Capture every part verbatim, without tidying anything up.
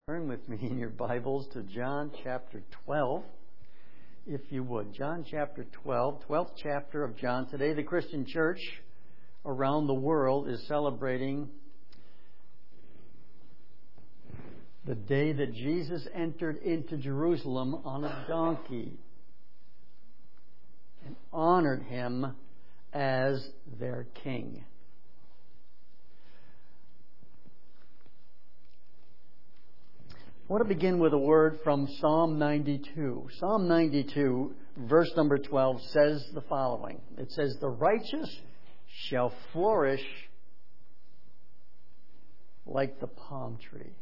Turn with me in your Bibles to John chapter twelve, if you would. John chapter twelve, twelfth chapter of John. Today the Christian church around the world is celebrating the day that Jesus entered into Jerusalem on a donkey and honored Him as their King. I want to begin with a word from Psalm ninety-two. Psalm ninety-two, verse number twelve, says the following. It says, "The righteous shall flourish like the palm tree."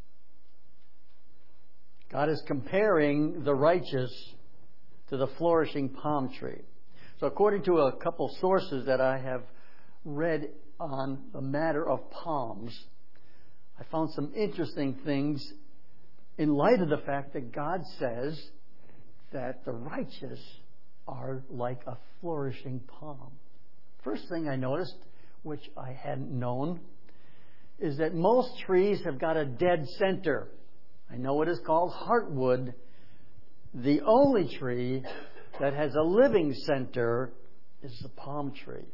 God is comparing the righteous to the flourishing palm tree. So according to a couple sources that I have read on the matter of palms, I found some interesting things in light of the fact that God says that the righteous are like a flourishing palm. First thing I noticed, which I hadn't known, is that most trees have got a dead center. I know it is called heartwood. The only tree that has a living center is the palm tree.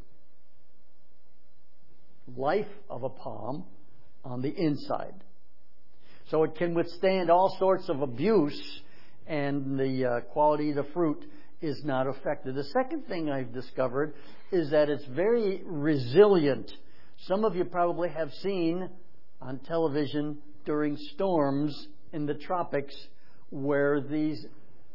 Life of a palm on the inside. So it can withstand all sorts of abuse, and the uh, quality of the fruit is not affected. The second thing I've discovered is that it's very resilient. Some of you probably have seen on television during storms in the tropics where these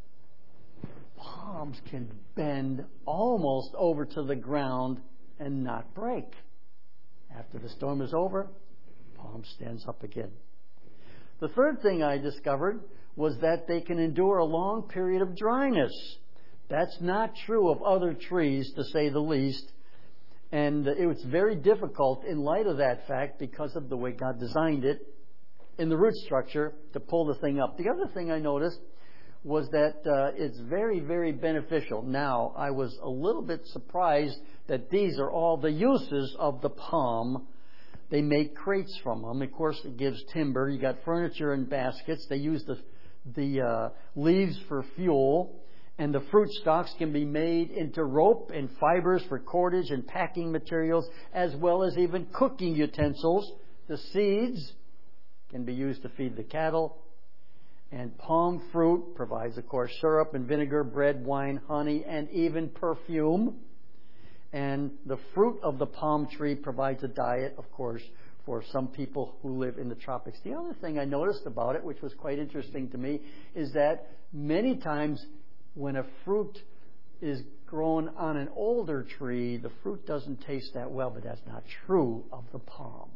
palms can bend almost over to the ground and not break. After the storm is over, the palm stands up again. The third thing I discovered was that they can endure a long period of dryness. That's not true of other trees, to say the least. And it was very difficult in light of that fact, because of the way God designed it in the root structure, to pull the thing up. The other thing I noticed was that uh, it's very, very beneficial. Now, I was a little bit surprised that these are all the uses of the palm. They make crates from them. Of course, it gives timber. You got furniture and baskets. They use the the uh, leaves for fuel. And the fruit stalks can be made into rope and fibers for cordage and packing materials, as well as even cooking utensils. The seeds can be used to feed the cattle. And palm fruit provides, of course, syrup and vinegar, bread, wine, honey, and even perfume. And the fruit of the palm tree provides a diet, of course, for some people who live in the tropics. The other thing I noticed about it, which was quite interesting to me, is that many times when a fruit is grown on an older tree, the fruit doesn't taste that well, but that's not true of the palm.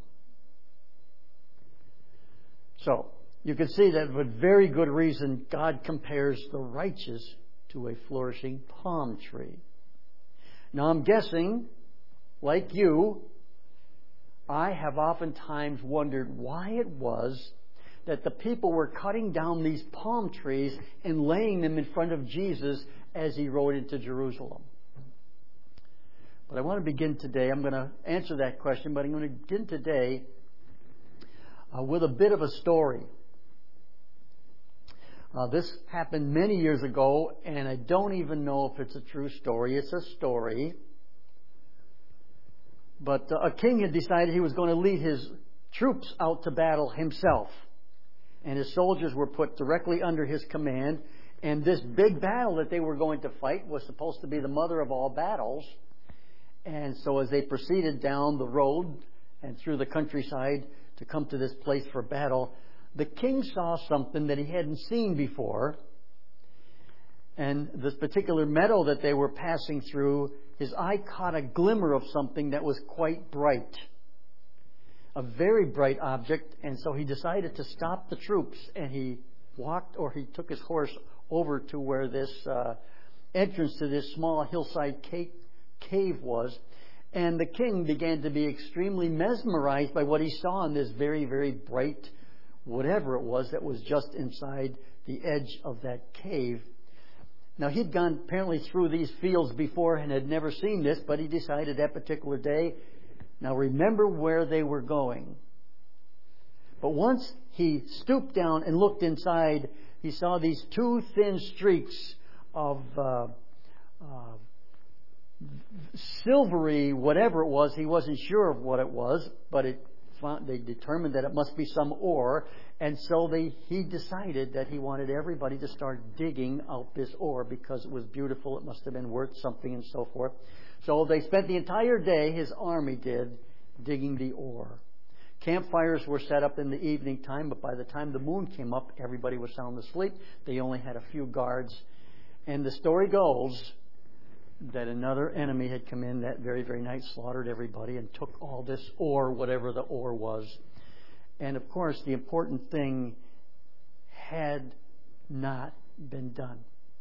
So, you can see that with very good reason, God compares the righteous to a flourishing palm tree. Now, I'm guessing, like you, I have oftentimes wondered why it was that the people were cutting down these palm trees and laying them in front of Jesus as He rode into Jerusalem. But I want to begin today. I'm going to answer that question, but I'm going to begin today uh, with a bit of a story. Uh, this happened many years ago, and I don't even know if it's a true story. It's a story. But uh, a king had decided he was going to lead his troops out to battle himself. And his soldiers were put directly under his command. And this big battle that they were going to fight was supposed to be the mother of all battles. And so as they proceeded down the road and through the countryside to come to this place for battle, the king saw something that he hadn't seen before. And this particular meadow that they were passing through, his eye caught a glimmer of something that was quite bright. A very bright object. And so he decided to stop the troops. And he walked, or he took his horse over to where this uh, entrance to this small hillside cave, cave was. And the king began to be extremely mesmerized by what he saw in this very, very bright whatever it was that was just inside the edge of that cave. Now, he'd gone apparently through these fields before and had never seen this, but he decided that particular day, now remember where they were going. But once he stooped down and looked inside, he saw these two thin streaks of uh, uh, silvery, whatever it was. He wasn't sure of what it was, but it found, they determined that it must be some ore. And so they, he decided that he wanted everybody to start digging out this ore because it was beautiful. It must have been worth something and so forth. So they spent the entire day, his army did, digging the ore. Campfires were set up in the evening time, but by the time the moon came up, everybody was sound asleep. They only had a few guards. And the story goes that another enemy had come in that very, very night, slaughtered everybody, and took all this ore, whatever the ore was. And of course, the important thing had not been done.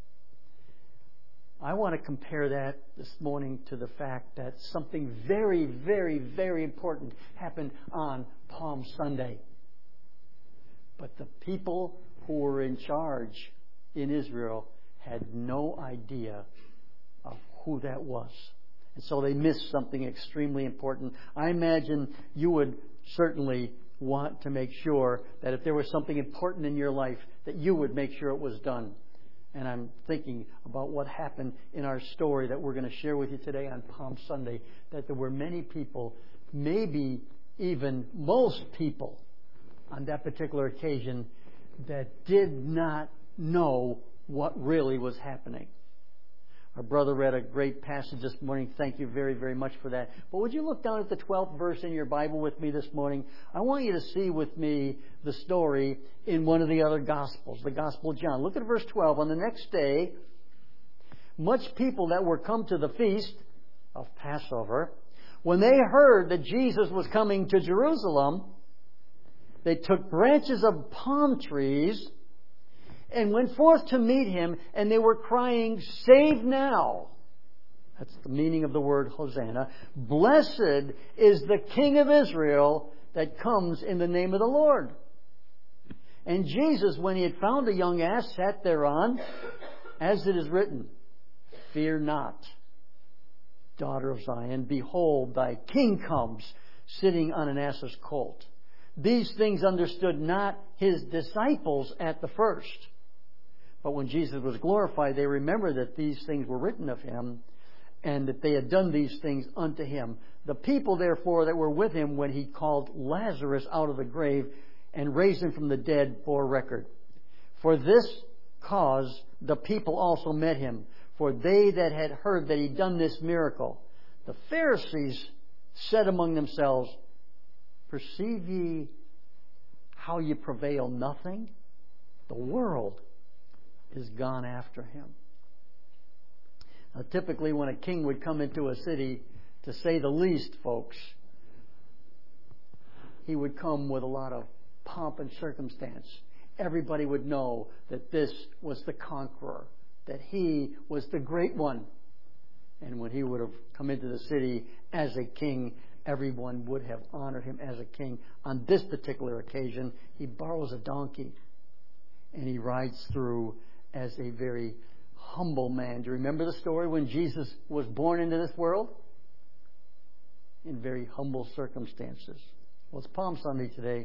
I want to compare that this morning to the fact that something very, very, very important happened on Palm Sunday. But the people who were in charge in Israel had no idea of who that was. And so they missed something extremely important. I imagine you would certainly want to make sure that if there was something important in your life, that you would make sure it was done. And I'm thinking about what happened in our story that we're going to share with you today on Palm Sunday, that there were many people, maybe even most people on that particular occasion, that did not know what really was happening. Our brother read a great passage this morning. Thank you very, very much for that. But would you look down at the twelfth verse in your Bible with me this morning? I want you to see with me the story in one of the other Gospels, the Gospel of John. Look at verse twelve. On the next day, much people that were come to the feast of Passover, when they heard that Jesus was coming to Jerusalem, they took branches of palm trees and went forth to meet him, and they were crying, "Save now." That's the meaning of the word Hosanna. "Blessed is the King of Israel that comes in the name of the Lord." And Jesus, when he had found a young ass, sat thereon, as it is written, "Fear not, daughter of Zion. Behold, thy King comes, sitting on an ass's colt." These things understood not his disciples at the first. But when Jesus was glorified, they remembered that these things were written of him, and that they had done these things unto him. The people, therefore, that were with him when he called Lazarus out of the grave and raised him from the dead bore record. For this cause the people also met him, for they that had heard that he'd done this miracle. The Pharisees said among themselves, "Perceive ye how ye prevail nothing? The world is gone after him." Now, typically when a king would come into a city, to say the least, folks, he would come with a lot of pomp and circumstance. Everybody would know that this was the conqueror, that he was the great one. And when he would have come into the city as a king, everyone would have honored him as a king. On this particular occasion, he borrows a donkey and he rides through as a very humble man. Do you remember the story when Jesus was born into this world? In very humble circumstances. Well, it's Palm Sunday today.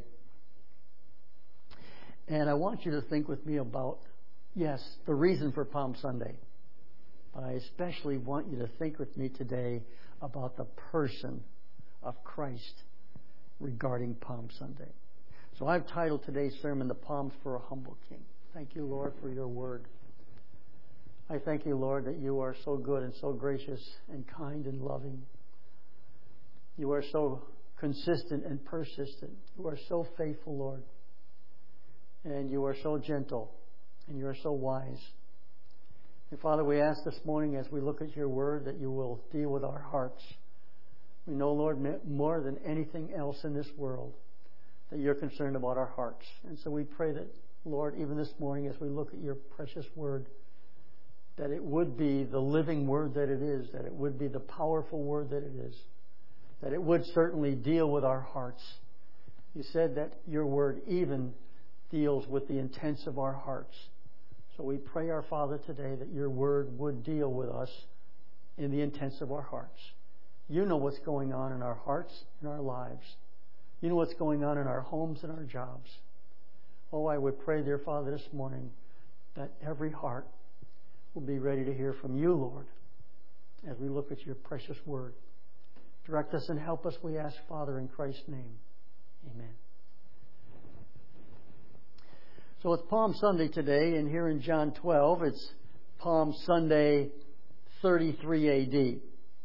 And I want you to think with me about, yes, the reason for Palm Sunday. But I especially want you to think with me today about the person of Christ regarding Palm Sunday. So I've titled today's sermon, "The Palms for a Humble King." Thank you, Lord, for your word. I thank you, Lord, that you are so good and so gracious and kind and loving. You are so consistent and persistent. You are so faithful, Lord. And you are so gentle. And you are so wise. And Father, we ask this morning as we look at your word that you will deal with our hearts. We know, Lord, more than anything else in this world, that you're concerned about our hearts. And so we pray that, Lord, even this morning as we look at your precious word, that it would be the living word that it is, that it would be the powerful word that it is, that it would certainly deal with our hearts. You said that your word even deals with the intents of our hearts. So we pray, our Father, today that your word would deal with us in the intents of our hearts. You know what's going on in our hearts, in our lives. You know what's going on in our homes and our jobs. Oh, I would pray, dear Father, this morning that every heart will be ready to hear from you, Lord, as we look at your precious word. Direct us and help us, we ask, Father, in Christ's name. Amen. So it's Palm Sunday today, and here in John twelve, it's Palm Sunday thirty-three A D.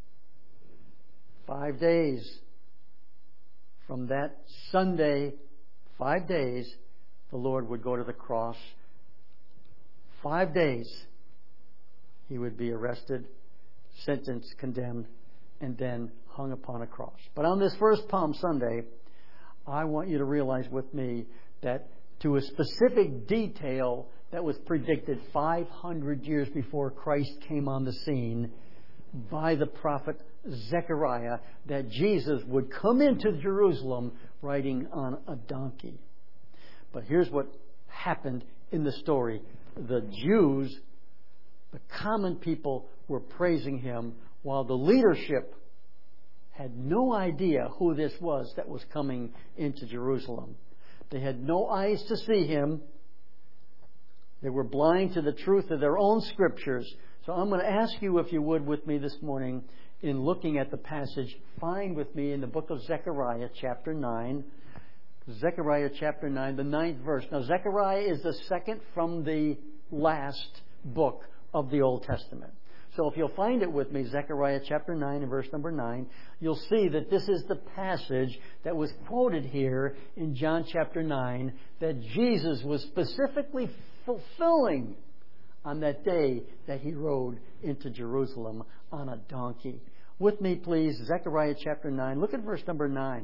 Five days from that Sunday, five days, the Lord would go to the cross. Five days, He would be arrested, sentenced, condemned, and then hung upon a cross. But on this first Palm Sunday, I want you to realize with me that to a specific detail that was predicted five hundred years before Christ came on the scene by the prophet Zechariah, that Jesus would come into Jerusalem riding on a donkey. But here's what happened in the story. The Jews, the common people, were praising Him, while the leadership had no idea who this was that was coming into Jerusalem. They had no eyes to see Him. They were blind to the truth of their own scriptures. So I'm going to ask you, if you would, with me this morning, in looking at the passage, find with me in the book of Zechariah, chapter nine. Zechariah chapter nine, the ninth verse. Now, Zechariah is the second from the last book of the Old Testament. So if you'll find it with me, Zechariah chapter nine and verse number nine, you'll see that this is the passage that was quoted here in John chapter nine that Jesus was specifically fulfilling on that day that He rode into Jerusalem on a donkey. With me, please, Zechariah chapter nine. Look at verse number nine.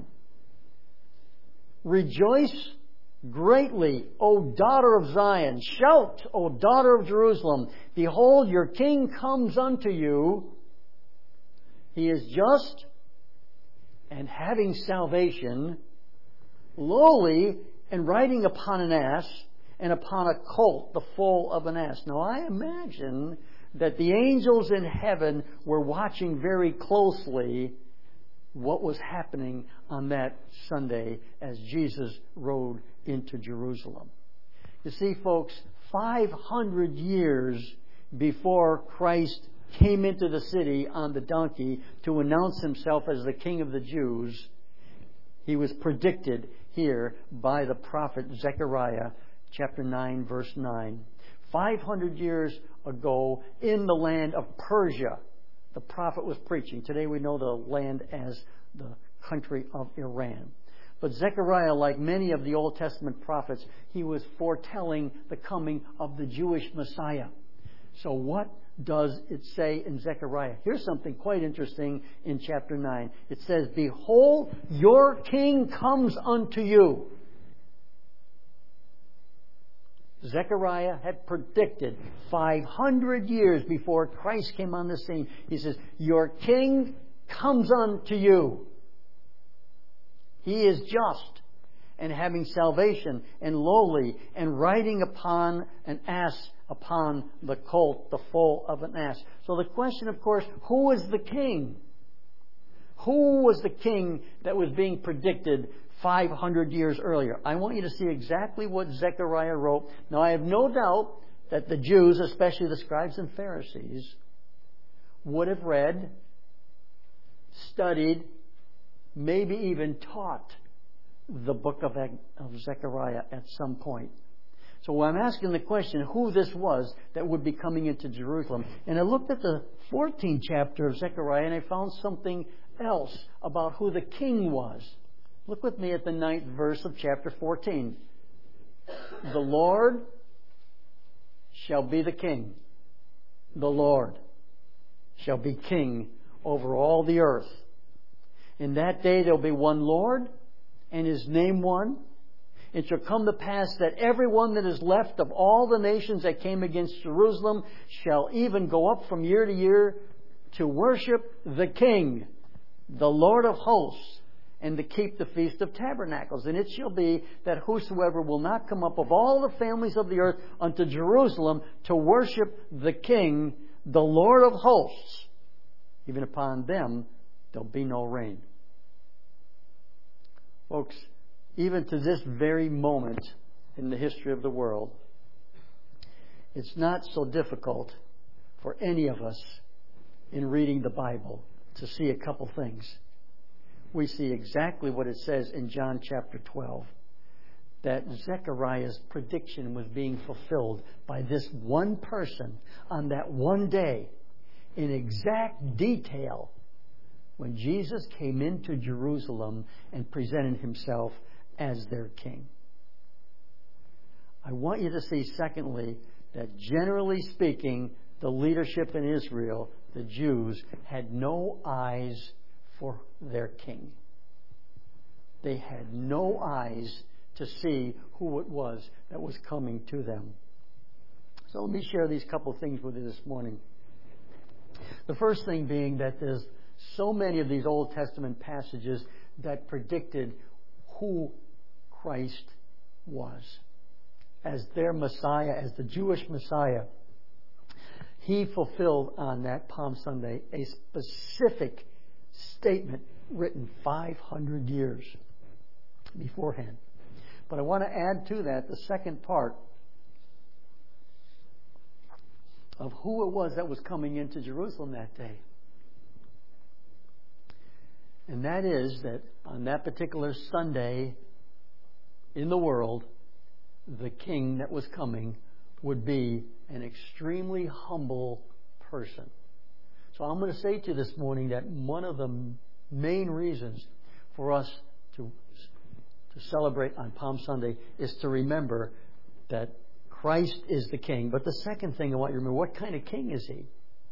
Rejoice greatly, O daughter of Zion. Shout, O daughter of Jerusalem. Behold, your king comes unto you. He is just and having salvation, lowly and riding upon an ass, and upon a colt, the foal of an ass. Now, I imagine that the angels in heaven were watching very closely what was happening on that Sunday as Jesus rode into Jerusalem. You see, folks, five hundred years before Christ came into the city on the donkey to announce Himself as the King of the Jews, He was predicted here by the prophet Zechariah, chapter nine, verse nine. five hundred years ago, in the land of Persia, the prophet was preaching. Today we know the land as the country of Iran. But Zechariah, like many of the Old Testament prophets, he was foretelling the coming of the Jewish Messiah. So what does it say in Zechariah? Here's something quite interesting in chapter nine. It says, Behold, your king comes unto you. Zechariah had predicted five hundred years before Christ came on the scene. He says, your king comes unto you. He is just and having salvation and lowly and riding upon an ass, upon the colt, the foal of an ass. So the question, of course, who is the king? Who was the king that was being predicted five hundred years earlier? I want you to see exactly what Zechariah wrote. Now, I have no doubt that the Jews, especially the scribes and Pharisees, would have read, studied, maybe even taught the book of Zechariah at some point. So I'm asking the question, who this was that would be coming into Jerusalem. And I looked at the fourteenth chapter of Zechariah and I found something else about who the king was. Look with me at the ninth verse of chapter fourteen. The Lord shall be the king. The Lord shall be king over all the earth. In that day there will be one Lord, and His name one. It shall come to pass that everyone that is left of all the nations that came against Jerusalem shall even go up from year to year to worship the King, the Lord of hosts, and to keep the Feast of Tabernacles. And it shall be that whosoever will not come up of all the families of the earth unto Jerusalem to worship the King, the Lord of hosts, even upon them there'll be no rain. Folks, even to this very moment in the history of the world, it's not so difficult for any of us in reading the Bible to see a couple things. We see exactly what it says in John chapter twelve, that Zechariah's prediction was being fulfilled by this one person on that one day in exact detail when Jesus came into Jerusalem and presented himself as their king. I want you to see, secondly, that generally speaking, the leadership in Israel, the Jews, had no eyes for their king. They had no eyes to see who it was that was coming to them. So let me share these couple of things with you this morning. The first thing being that there's so many of these Old Testament passages that predicted who Christ was as their Messiah, as the Jewish Messiah. He fulfilled on that Palm Sunday a specific statement written five hundred years beforehand. But I want to add to that the second part of who it was that was coming into Jerusalem that day. And that is that on that particular Sunday in the world, the king that was coming would be an extremely humble person. So I'm going to say to you this morning that one of the main reasons for us to, to celebrate on Palm Sunday is to remember that Christ is the king. But the second thing I want you to remember, what kind of king is he?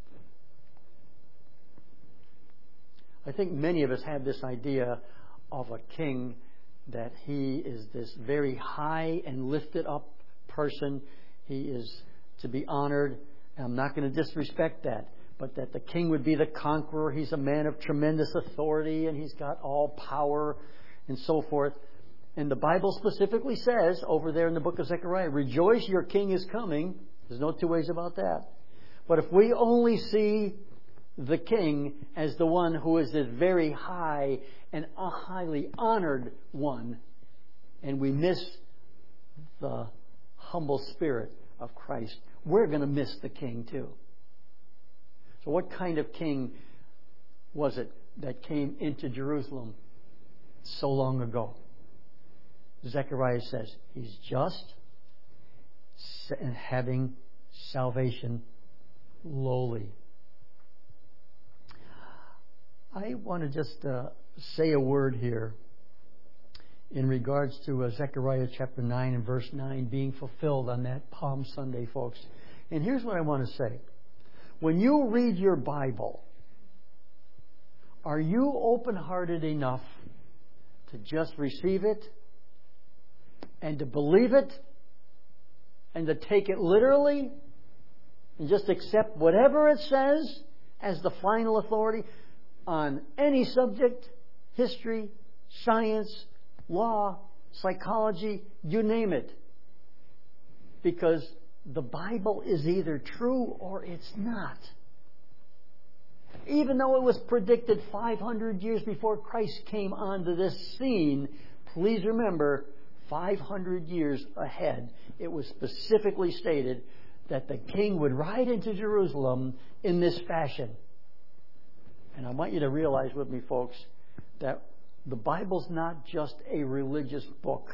I think many of us have this idea of a king that he is this very high and lifted up person. He is to be honored. And I'm not going to disrespect that. But that the king would be the conqueror. He's a man of tremendous authority and he's got all power and so forth. And the Bible specifically says over there in the book of Zechariah, rejoice, your king is coming. There's no two ways about that. But if we only see the king as the one who is this very high and a highly honored one, and we miss the humble spirit of Christ, we're going to miss the king too. So what kind of king was it that came into Jerusalem so long ago? Zechariah says he's just and having salvation lowly. I want to just uh, say a word here in regards to uh, Zechariah chapter nine and verse nine being fulfilled on that Palm Sunday, folks. And here's what I want to say. When you read your Bible, are you open-hearted enough to just receive it and to believe it and to take it literally and just accept whatever it says as the final authority on any subject, history, science, law, psychology, you name it? Because the Bible is either true or it's not. Even though it was predicted five hundred years before Christ came onto this scene, please remember, five hundred years ahead, it was specifically stated that the king would ride into Jerusalem in this fashion. And I want you to realize with me, folks, that the Bible's not just a religious book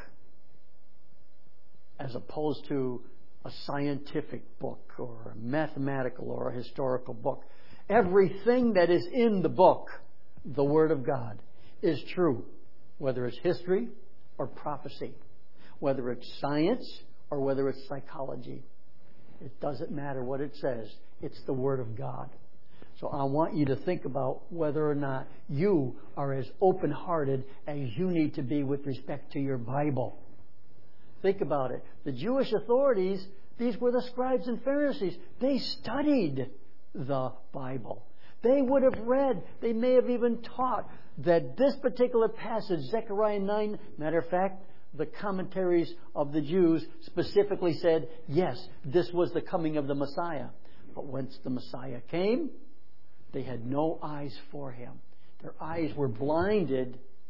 as opposed to a scientific book or a mathematical or a historical book. Everything that is in the book, the Word of God, is true, whether it's history or prophecy, whether it's science or whether it's psychology. It doesn't matter what it says. It's the Word of God. So I want you to think about whether or not you are as open-hearted as you need to be with respect to your Bible. Think about it. The Jewish authorities, these were the scribes and Pharisees. They studied the Bible. They would have read, they may have even taught that this particular passage, Zechariah nine, matter of fact, the commentaries of the Jews specifically said, yes, this was the coming of the Messiah. But once the Messiah came, they had no eyes for him. Their eyes were blinded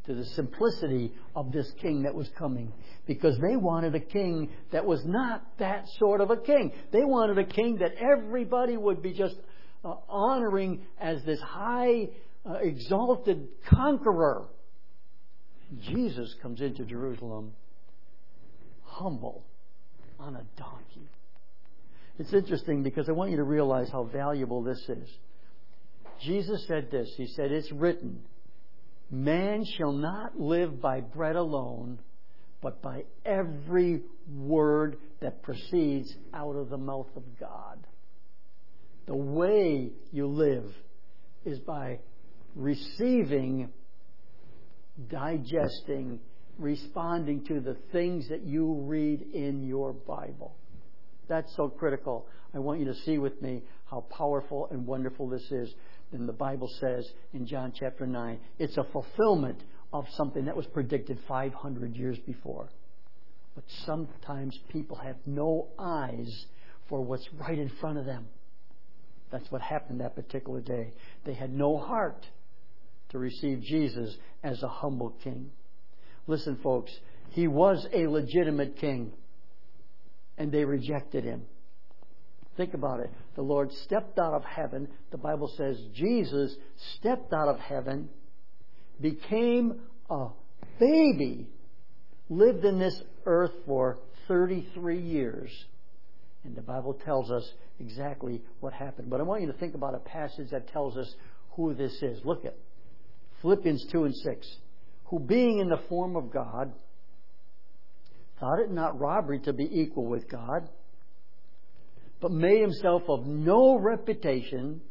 to the simplicity of this king that was coming. Because they wanted a king that was not that sort of a king. They wanted a king that everybody would be just uh, honoring as this high, uh, exalted conqueror. Jesus comes into Jerusalem humble on a donkey. It's interesting because I want you to realize how valuable this is. Jesus said this. He said, it's written, man shall not live by bread alone, but by every word that proceeds out of the mouth of God. The way you live is by receiving, digesting, responding to the things that you read in your Bible. That's so critical. I want you to see with me how powerful and wonderful this is. And the Bible says in John chapter nine, it's a fulfillment of something that was predicted five hundred years before. But sometimes people have no eyes for what's right in front of them. That's what happened that particular day. They had no heart to receive Jesus as a humble king. Listen, folks, he was a legitimate king, and they rejected him. Think about it. The Lord stepped out of heaven. The Bible says Jesus stepped out of heaven, became a baby, lived in this earth for thirty-three years. And the Bible tells us exactly what happened. But I want you to think about a passage that tells us who this is. Look at Philippians two and six. Who being in the form of God, thought it not robbery to be equal with God, but made himself of no reputation,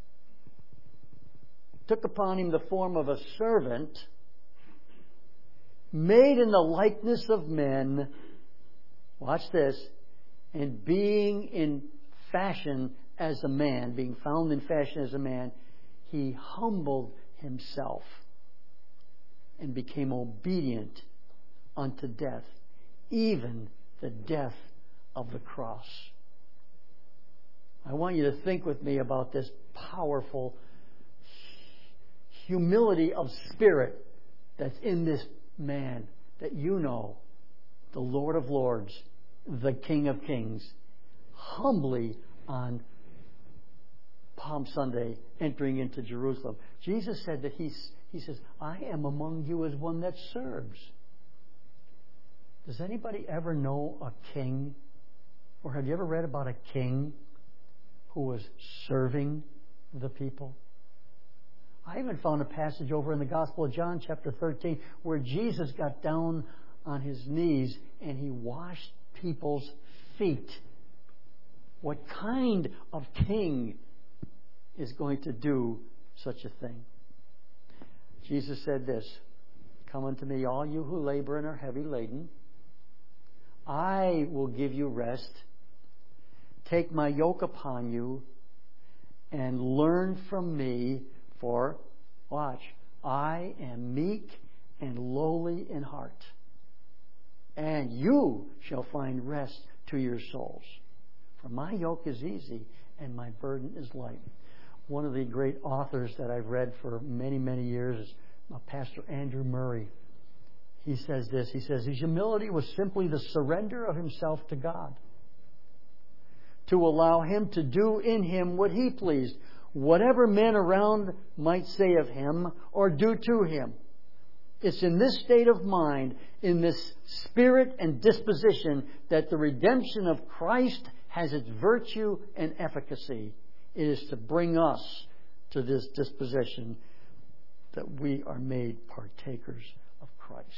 took upon him the form of a servant, made in the likeness of men, watch this, and being in fashion as a man, being found in fashion as a man, he humbled himself and became obedient unto death, even the death of the cross. I want you to think with me about this powerful humility of spirit that's in this man that you know, the Lord of Lords, the King of Kings, humbly on Palm Sunday entering into Jerusalem. Jesus said that he's, he says, I am among you as one that serves. Does anybody ever know a king? Or have you ever read about a king who was serving the people? I even found a passage over in the Gospel of John, chapter thirteen, where Jesus got down on his knees and he washed people's feet. What kind of king is going to do such a thing? Jesus said this, come unto me, all you who labor and are heavy laden. I will give you rest. Take my yoke upon you and learn from me, for, watch, I am meek and lowly in heart, and you shall find rest to your souls. For my yoke is easy and my burden is light. One of the great authors that I've read for many, many years is Pastor Andrew Murray. He says this, he says, his humility was simply the surrender of himself to God, to allow him to do in him what he pleased, whatever men around might say of him or do to him. It's in this state of mind, in this spirit and disposition, that the redemption of Christ has its virtue and efficacy. It is to bring us to this disposition that we are made partakers of Christ.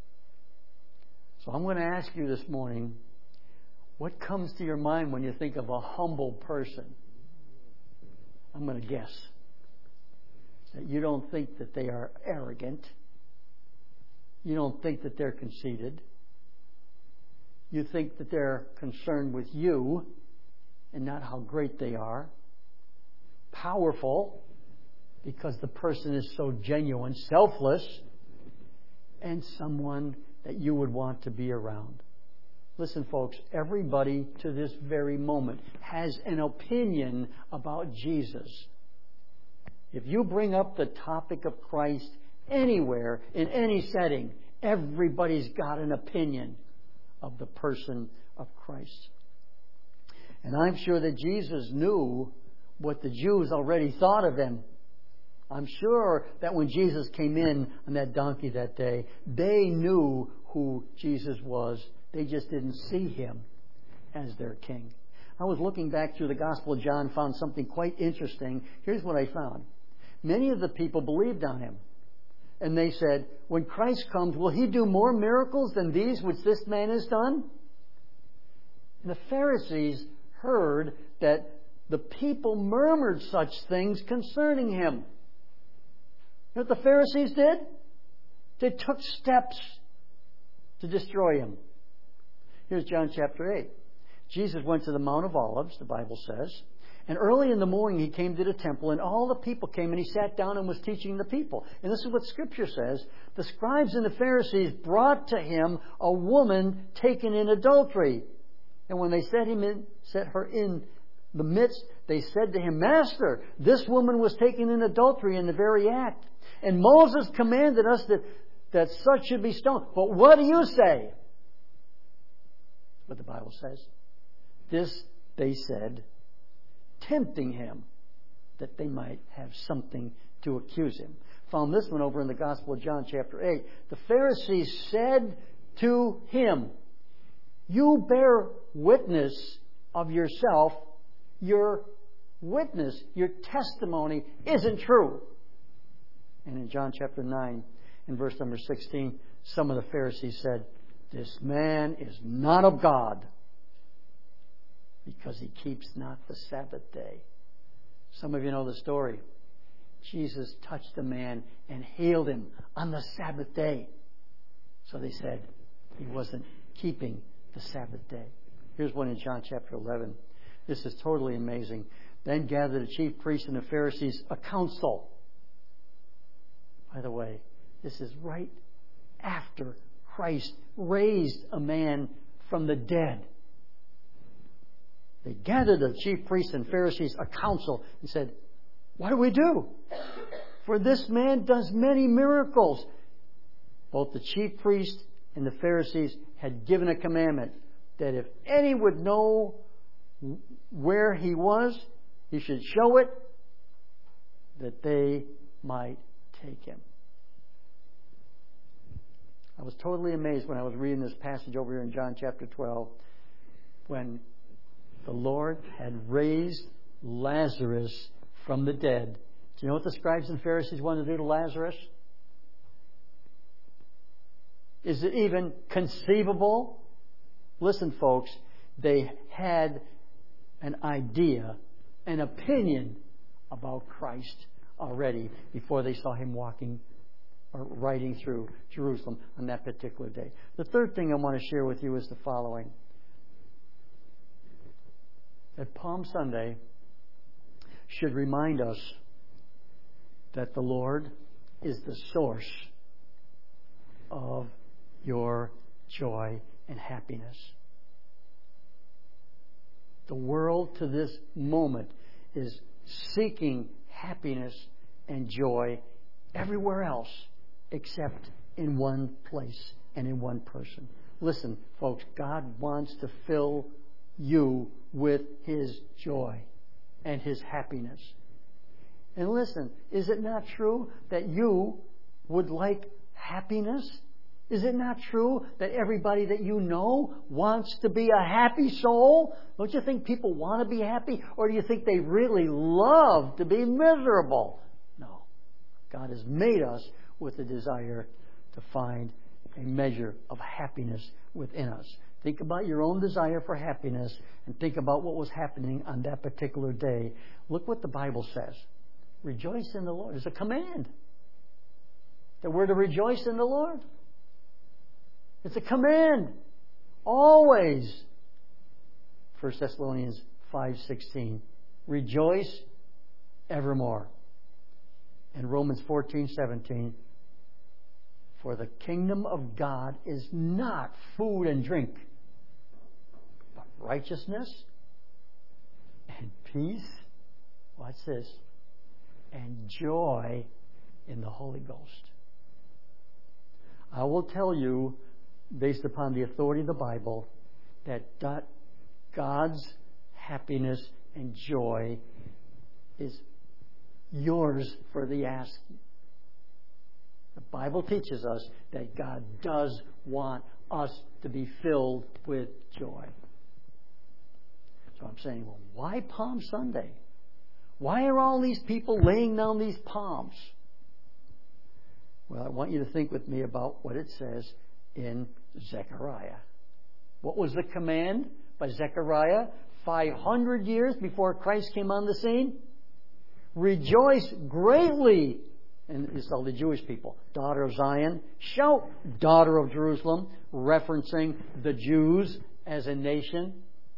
So I'm going to ask you this morning, what comes to your mind when you think of a humble person? I'm going to guess that you don't think that they are arrogant. You don't think that they're conceited. You think that they're concerned with you and not how great they are. Powerful, because the person is so genuine, selfless, and someone that you would want to be around. Listen, folks, everybody to this very moment has an opinion about Jesus. If you bring up the topic of Christ, anywhere, in any setting, everybody's got an opinion of the person of Christ. And I'm sure that Jesus knew what the Jews already thought of Him. I'm sure that when Jesus came in on that donkey that day, they knew who Jesus was. They just didn't see Him as their King. I was looking back through the Gospel of John, found something quite interesting. Here's what I found. Many of the people believed on Him. And they said, when Christ comes, will He do more miracles than these which this man has done? And the Pharisees heard that the people murmured such things concerning Him. You know what the Pharisees did? They took steps to destroy Him. Here's John chapter eight. Jesus went to the Mount of Olives, the Bible says. And early in the morning He came to the temple, and all the people came, and He sat down and was teaching the people. And this is what Scripture says. The scribes and the Pharisees brought to Him a woman taken in adultery. And when they set him in, set her in the midst, they said to Him, Master, this woman was taken in adultery in the very act. And Moses commanded us that, that such should be stoned. But what do you say? That's what the Bible says. This they said, tempting Him, that they might have something to accuse Him. Found this one over in the Gospel of John chapter eight. The Pharisees said to Him, you bear witness of yourself. Your witness, your testimony isn't true. And in John chapter nine, in verse number sixteen, some of the Pharisees said, this man is not of God, because he keeps not the Sabbath day. Some of you know the story. Jesus touched a man and healed him on the Sabbath day. So they said he wasn't keeping the Sabbath day. Here's one in John chapter eleven. This is totally amazing. Then gathered the chief priests and the Pharisees a council. By the way, this is right after Christ raised a man from the dead. They gathered the chief priests and Pharisees a council and said, what do we do? For this man does many miracles. Both the chief priests and the Pharisees had given a commandment that if any would know where he was, he should show it, that they might take him. I was totally amazed when I was reading this passage over here in John chapter twelve, when the Lord had raised Lazarus from the dead. Do you know what the scribes and Pharisees wanted to do to Lazarus? Is it even conceivable? Listen, folks, they had an idea, an opinion about Christ already before they saw Him walking or riding through Jerusalem on that particular day. The third thing I want to share with you is the following. That Palm Sunday should remind us that the Lord is the source of your joy and happiness. The world to this moment is seeking happiness and joy everywhere else except in one place and in one person. Listen, folks, God wants to fill you with His joy and His happiness. And listen, is it not true that you would like happiness? Is it not true that everybody that you know wants to be a happy soul? Don't you think people want to be happy? Or do you think they really love to be miserable? No. God has made us with a desire to find a measure of happiness within us. Think about your own desire for happiness and think about what was happening on that particular day. Look what the Bible says. Rejoice in the Lord. It's a command that we're to rejoice in the Lord. It's a command. Always. First Thessalonians five sixteen. Rejoice evermore. And Romans fourteen seventeen. For the kingdom of God is not food and drink, but righteousness and peace. What's this? And joy in the Holy Ghost. I will tell you, based upon the authority of the Bible, that God's happiness and joy is yours for the asking. The Bible teaches us that God does want us to be filled with joy. So I'm saying, well, why Palm Sunday? Why are all these people laying down these palms? Well, I want you to think with me about what it says in Zechariah. What was the command by Zechariah five hundred years before Christ came on the scene? Rejoice greatly. And it's all the Jewish people. Daughter of Zion. Shout, daughter of Jerusalem. Referencing the Jews as a nation.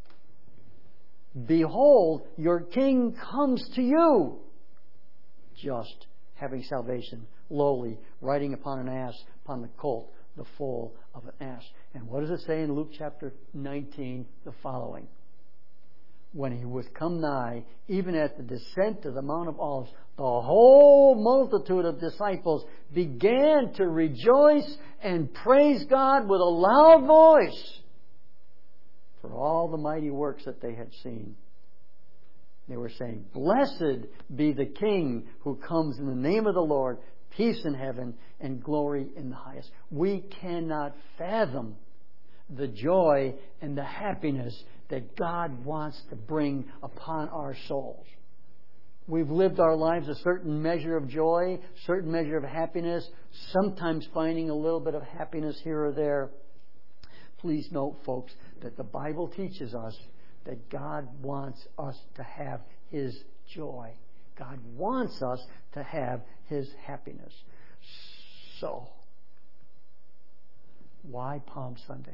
Behold, your king comes to you. Just, having salvation, lowly, riding upon an ass, upon the colt, the foal of an ass. And what does it say in Luke chapter nineteen? The following. When he was come nigh, even at the descent of the Mount of Olives, the whole multitude of disciples began to rejoice and praise God with a loud voice for all the mighty works that they had seen. They were saying, Blessed be the King who comes in the name of the Lord, peace in heaven and glory in the highest. We cannot fathom the joy and the happiness that God wants to bring upon our souls. We've lived our lives a certain measure of joy, certain measure of happiness, sometimes finding a little bit of happiness here or there. Please note, folks, that the Bible teaches us that God wants us to have His joy. God wants us to have His happiness. So, why Palm Sunday?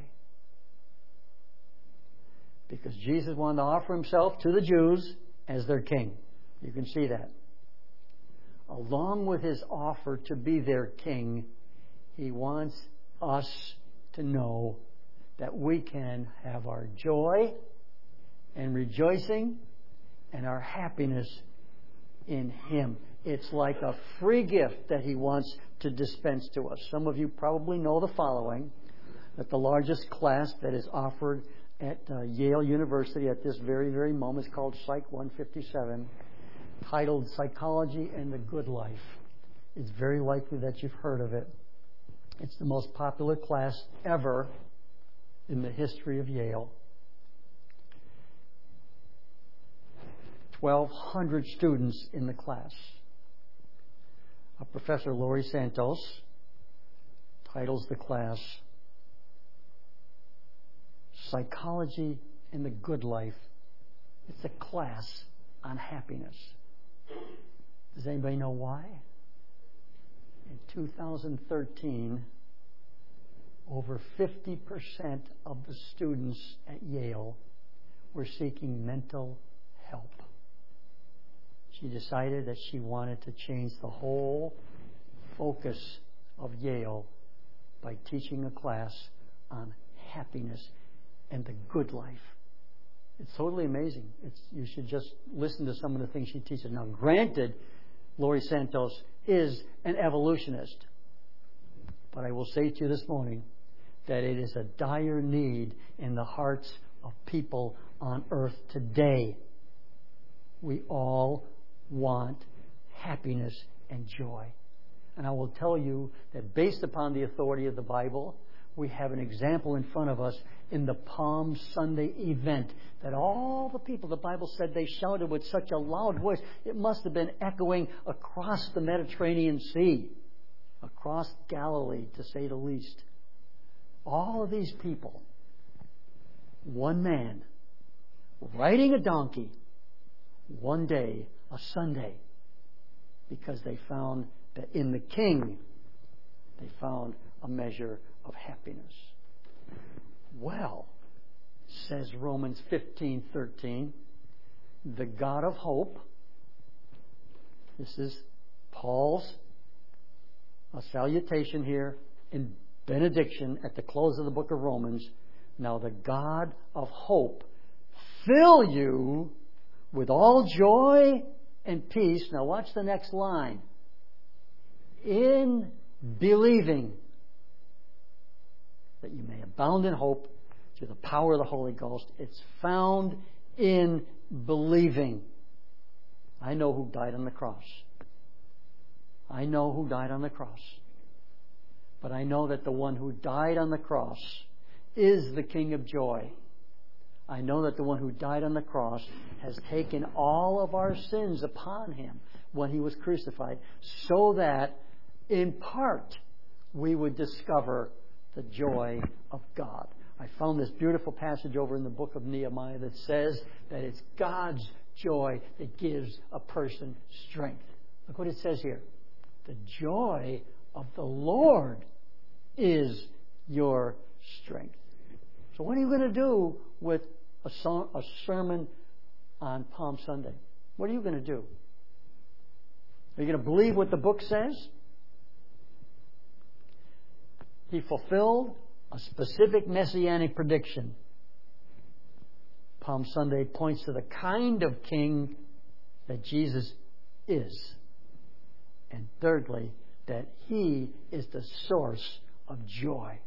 Because Jesus wanted to offer Himself to the Jews as their king. You can see that. Along with His offer to be their king, He wants us to know that we can have our joy and rejoicing and our happiness in Him. It's like a free gift that He wants to dispense to us. Some of you probably know the following, that the largest class that is offered at uh, Yale University at this very, very moment is called Psych one fifty-seven, titled Psychology and the Good Life. It's very likely that you've heard of it. It's the most popular class ever in the history of Yale. twelve hundred students in the class. Uh, Professor Laurie Santos titles the class Psychology and the Good Life. It's a class on happiness. Does anybody know why? In two thousand thirteen, over fifty percent of the students at Yale were seeking mental help. She decided that she wanted to change the whole focus of Yale by teaching a class on happiness and the good life. It's totally amazing. It's, you should just listen to some of the things she teaches. Now, granted, Laurie Santos is an evolutionist. But I will say to you this morning that it is a dire need in the hearts of people on earth today. We all want happiness and joy. And I will tell you that based upon the authority of the Bible, we have an example in front of us in the Palm Sunday event that all the people, the Bible said they shouted with such a loud voice, it must have been echoing across the Mediterranean Sea, across Galilee, to say the least. All of these people, one man, riding a donkey, one day, a Sunday, because they found that in the King, they found a measure of happiness. Well, says Romans fifteen thirteen, the God of hope, this is Paul's a salutation here in benediction at the close of the book of Romans. Now the God of hope fill you with all joy and peace. Now watch the next line. In believing. that you may abound in hope through the power of the Holy Ghost. It's found in believing. I know who died on the cross. I know who died on the cross. But I know that the one who died on the cross is the King of joy. I know that the one who died on the cross has taken all of our sins upon Him when He was crucified, so that in part we would discover the joy of God. I found this beautiful passage over in the book of Nehemiah that says that it's God's joy that gives a person strength. Look what it says here. The joy of the Lord is your strength. So what are you going to do with a, song, a sermon on Palm Sunday? What are you going to do? Are you going to believe what the book says? He fulfilled a specific messianic prediction. Palm Sunday points to the kind of king that Jesus is. And thirdly, that He is the source of joy.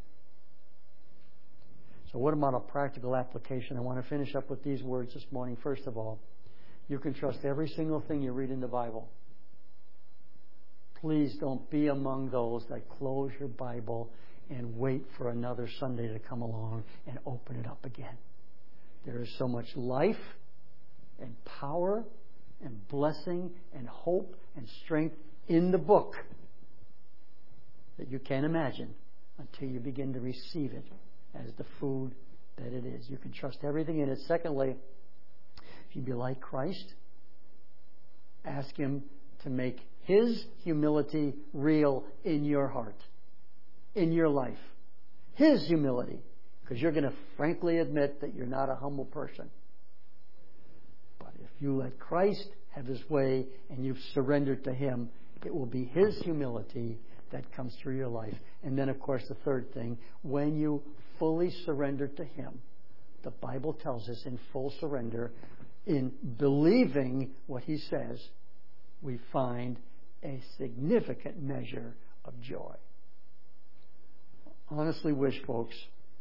So what about a practical application? I want to finish up with these words this morning. First of all, you can trust every single thing you read in the Bible. Please don't be among those that close your Bible and wait for another Sunday to come along and open it up again. There is so much life and power and blessing and hope and strength in the book that you can't imagine until you begin to receive it as the food that it is. You can trust everything in it. Secondly, if you be like Christ, ask Him to make His humility real in your heart, in your life. His humility. Because you're going to frankly admit that you're not a humble person. But if you let Christ have His way and you've surrendered to Him, it will be His humility that comes through your life. And then, of course, the third thing, when you fully surrender to Him, the Bible tells us in full surrender, in believing what He says, we find a significant measure of joy. I honestly wish, folks,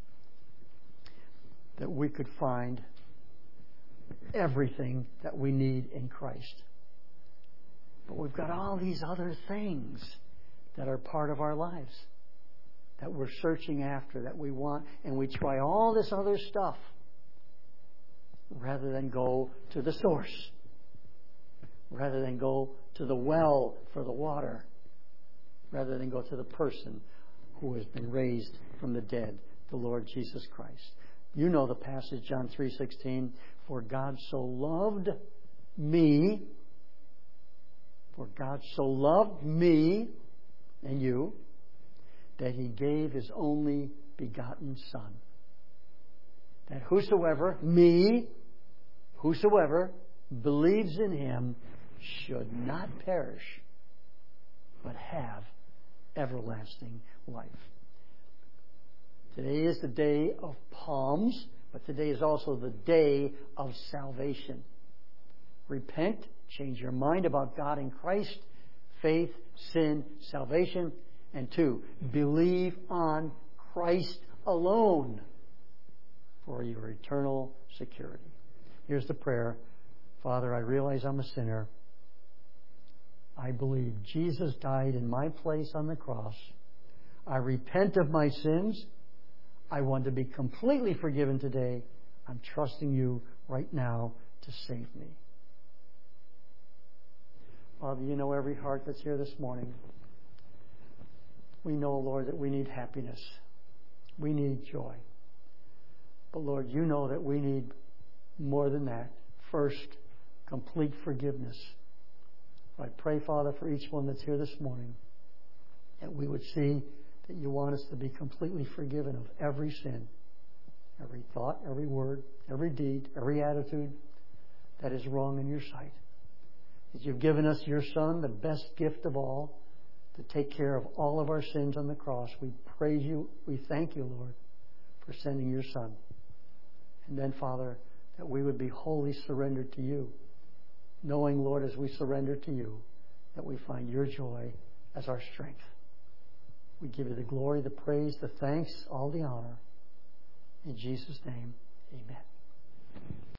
that we could find everything that we need in Christ. But we've got all these other things that are part of our lives that we're searching after, that we want, and we try all this other stuff rather than go to the source, rather than go to the well for the water, rather than go to the person who has been raised from the dead, the Lord Jesus Christ. You know the passage, John three sixteen, for God so loved me, for God so loved me and you, that He gave His only begotten Son, that whosoever, me, whosoever believes in Him should not perish, but have everlasting life. Today is the day of palms, but today is also the day of salvation. Repent, change your mind about God in Christ, faith, sin, salvation, and two, believe on Christ alone for your eternal security. Here's the prayer. Father, I realize I'm a sinner. I believe Jesus died in my place on the cross. I repent of my sins. I want to be completely forgiven today. I'm trusting You right now to save me. Father, You know every heart that's here this morning. We know, Lord, that we need happiness. We need joy. But Lord, You know that we need more than that. First, complete forgiveness. I pray, Father, for each one that's here this morning, that we would see that You want us to be completely forgiven of every sin, every thought, every word, every deed, every attitude that is wrong in Your sight. That You've given us Your Son, the best gift of all, to take care of all of our sins on the cross. We praise You. We thank You, Lord, for sending Your Son. And then, Father, that we would be wholly surrendered to You, knowing, Lord, as we surrender to You, that we find Your joy as our strength. We give you the glory, the praise, the thanks, all the honor. In Jesus' name, amen.